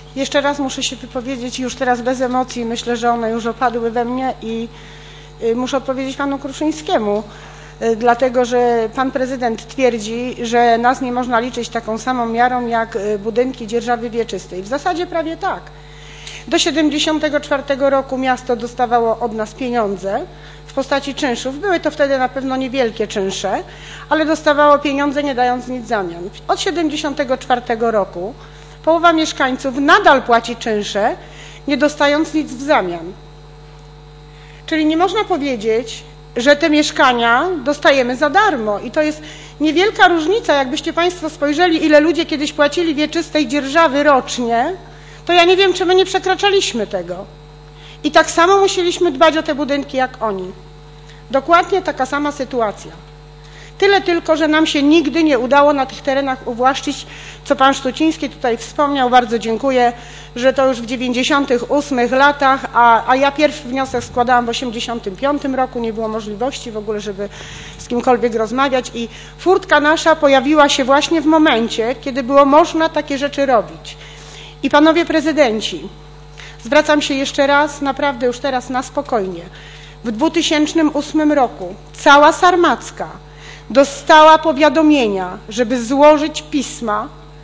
Jeszcze raz muszę się wypowiedzieć już teraz bez emocji. Myślę, że one już opadły we mnie i muszę odpowiedzieć panu Kruszyńskiemu, dlatego że pan prezydent twierdzi, że nas nie można liczyć taką samą miarą jak budynki dzierżawy wieczystej. W zasadzie prawie tak. Do 1974 roku miasto dostawało od nas pieniądze w postaci czynszów. Były to wtedy na pewno niewielkie czynsze, ale dostawało pieniądze, nie dając nic w zamian. Od 1974 roku połowa mieszkańców nadal płaci czynsze, nie dostając nic w zamian. Czyli nie można powiedzieć, że te mieszkania dostajemy za darmo i to jest niewielka różnica. Jakbyście państwo spojrzeli, ile ludzie kiedyś płacili wieczystej dzierżawy rocznie, to ja nie wiem, czy my nie przekraczaliśmy tego. I tak samo musieliśmy dbać o te budynki jak oni. Dokładnie taka sama sytuacja. Tyle tylko, że nam się nigdy nie udało na tych terenach uwłaszczyć, co pan Sztuciński tutaj wspomniał. Bardzo dziękuję, że to już w 98 latach, a ja pierwszy wniosek składałam w 85 roku. Nie było możliwości w ogóle, żeby z kimkolwiek rozmawiać i furtka nasza pojawiła się właśnie w momencie, kiedy było można takie rzeczy robić. I panowie prezydenci, zwracam się jeszcze raz, naprawdę już teraz na spokojnie. W 2008 roku cała Sarmacka dostała powiadomienia, żeby złożyć pisma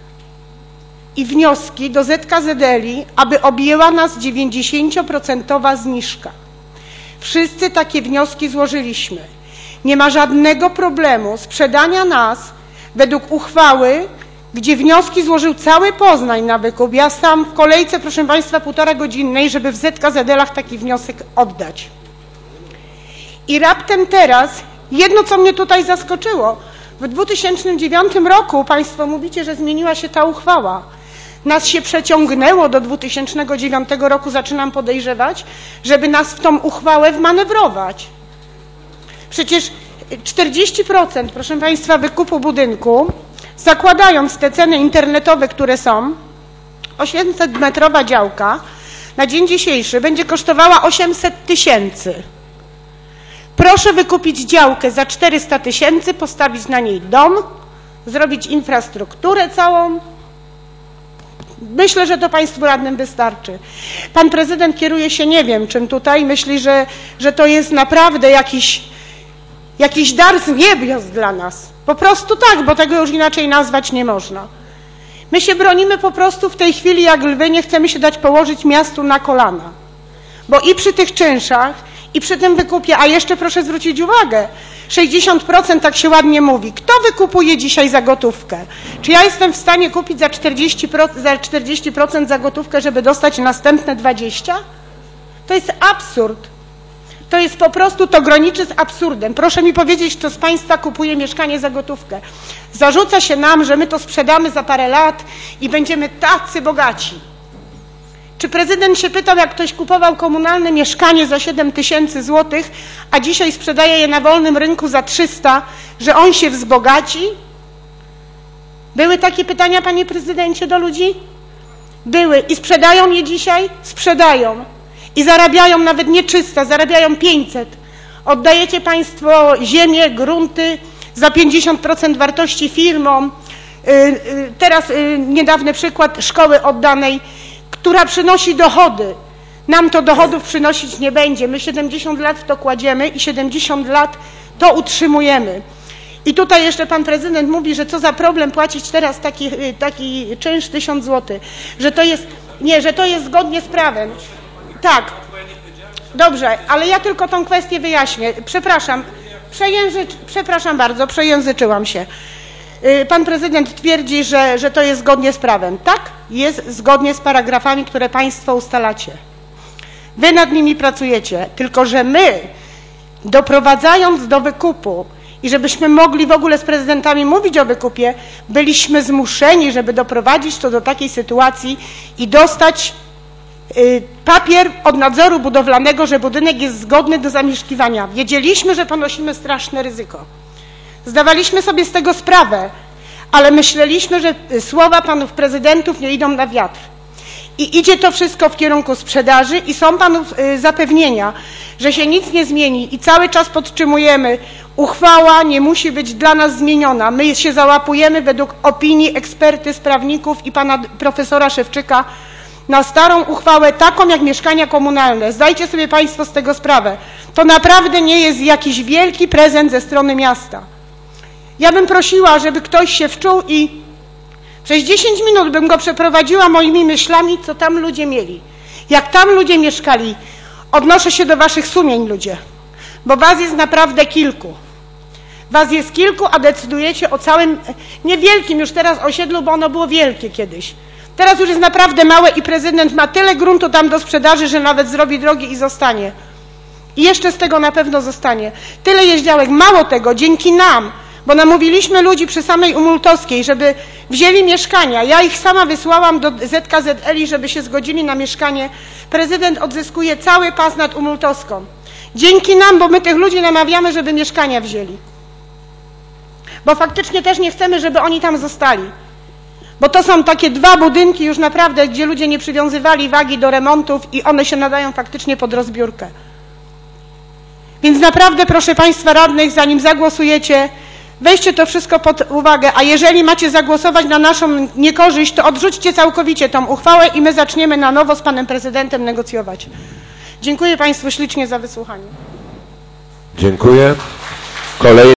i wnioski do ZKZL-i, aby objęła nas 90% zniżka. Wszyscy takie wnioski złożyliśmy. Nie ma żadnego problemu sprzedania nas według uchwały, gdzie wnioski złożył cały Poznań na wykup. Ja stałam w kolejce, proszę państwa, 1,5-godzinnej, żeby w ZKZL-ach taki wniosek oddać. I raptem teraz, jedno co mnie tutaj zaskoczyło, w 2009 roku państwo mówicie, że zmieniła się ta uchwała. Nas się przeciągnęło do 2009 roku, zaczynam podejrzewać, żeby nas w tą uchwałę wmanewrować. Przecież 40%, proszę państwa, wykupu budynku, zakładając te ceny internetowe, które są, 800-metrowa działka na dzień dzisiejszy będzie kosztowała 800 000. Proszę wykupić działkę za 400 000, postawić na niej dom, zrobić infrastrukturę całą. Myślę, że to państwu radnym wystarczy. Pan prezydent kieruje się nie wiem czym tutaj, myśli, że to jest naprawdę jakiś dar z niebios dla nas. Po prostu tak, bo tego już inaczej nazwać nie można. My się bronimy po prostu w tej chwili jak lwy, nie chcemy się dać położyć miastu na kolana. Bo i przy tych czynszach, i przy tym wykupie, a jeszcze proszę zwrócić uwagę, 60% tak się ładnie mówi. Kto wykupuje dzisiaj za gotówkę? Czy ja jestem w stanie kupić za 40% za gotówkę, żeby dostać następne 20%? To jest absurd. To jest po prostu, to graniczy z absurdem. Proszę mi powiedzieć, kto z państwa kupuje mieszkanie za gotówkę. Zarzuca się nam, że my to sprzedamy za parę lat i będziemy tacy bogaci. Czy prezydent się pytał, jak ktoś kupował komunalne mieszkanie za 7 000 złotych, a dzisiaj sprzedaje je na wolnym rynku za 300, że on się wzbogaci? Były takie pytania, panie prezydencie, do ludzi? Były. I sprzedają je dzisiaj? Sprzedają. I zarabiają nawet nie 300, zarabiają 500. Oddajecie państwo ziemię, grunty za 50% wartości firmom. Teraz niedawny przykład szkoły oddanej, która przynosi dochody. Nam to dochodów przynosić nie będzie. My 70 lat w to kładziemy i 70 lat to utrzymujemy. I tutaj jeszcze pan prezydent mówi, że co za problem płacić teraz taki czynsz 1000 zł. Że to jest, nie, że to jest zgodnie z prawem. Tak. Dobrze, ale ja tylko tą kwestię wyjaśnię. Przepraszam. Przepraszam bardzo, przejęzyczyłam się. Pan prezydent twierdzi, że to jest zgodnie z prawem. Tak, jest zgodnie z paragrafami, które państwo ustalacie. Wy nad nimi pracujecie, tylko że my, doprowadzając do wykupu i żebyśmy mogli w ogóle z prezydentami mówić o wykupie, byliśmy zmuszeni, żeby doprowadzić to do takiej sytuacji i dostać papier od nadzoru budowlanego, że budynek jest zgodny do zamieszkiwania. Wiedzieliśmy, że ponosimy straszne ryzyko. Zdawaliśmy sobie z tego sprawę, ale myśleliśmy, że słowa panów prezydentów nie idą na wiatr. I idzie to wszystko w kierunku sprzedaży i są panów zapewnienia, że się nic nie zmieni i cały czas podtrzymujemy, uchwała nie musi być dla nas zmieniona. My się załapujemy według opinii ekspertyz, prawników i pana profesora Szewczyka na starą uchwałę, taką jak mieszkania komunalne. Zdajcie sobie Państwo z tego sprawę. To naprawdę nie jest jakiś wielki prezent ze strony miasta. Ja bym prosiła, żeby ktoś się wczuł i przez 10 minut bym go przeprowadziła moimi myślami, co tam ludzie mieli. Jak tam ludzie mieszkali. Odnoszę się do waszych sumień, ludzie, bo was jest naprawdę kilku. Was jest kilku, a decydujecie o całym, niewielkim już teraz osiedlu, bo ono było wielkie kiedyś. Teraz już jest naprawdę małe i prezydent ma tyle gruntu tam do sprzedaży, że nawet zrobi drogi i zostanie. I jeszcze z tego na pewno zostanie. Tyle jest działek. Mało tego, dzięki nam, bo namówiliśmy ludzi przy samej Umultowskiej, żeby wzięli mieszkania. Ja ich sama wysłałam do ZKZL-i, żeby się zgodzili na mieszkanie. Prezydent odzyskuje cały pas nad Umultowską. Dzięki nam, bo my tych ludzi namawiamy, żeby mieszkania wzięli. Bo faktycznie też nie chcemy, żeby oni tam zostali. Bo to są takie dwa budynki już naprawdę, gdzie ludzie nie przywiązywali wagi do remontów i one się nadają faktycznie pod rozbiórkę. Więc naprawdę proszę Państwa radnych, zanim zagłosujecie, weźcie to wszystko pod uwagę, a jeżeli macie zagłosować na naszą niekorzyść, to odrzućcie całkowicie tą uchwałę i my zaczniemy na nowo z Panem Prezydentem negocjować. Dziękuję Państwu ślicznie za wysłuchanie. Dziękuję.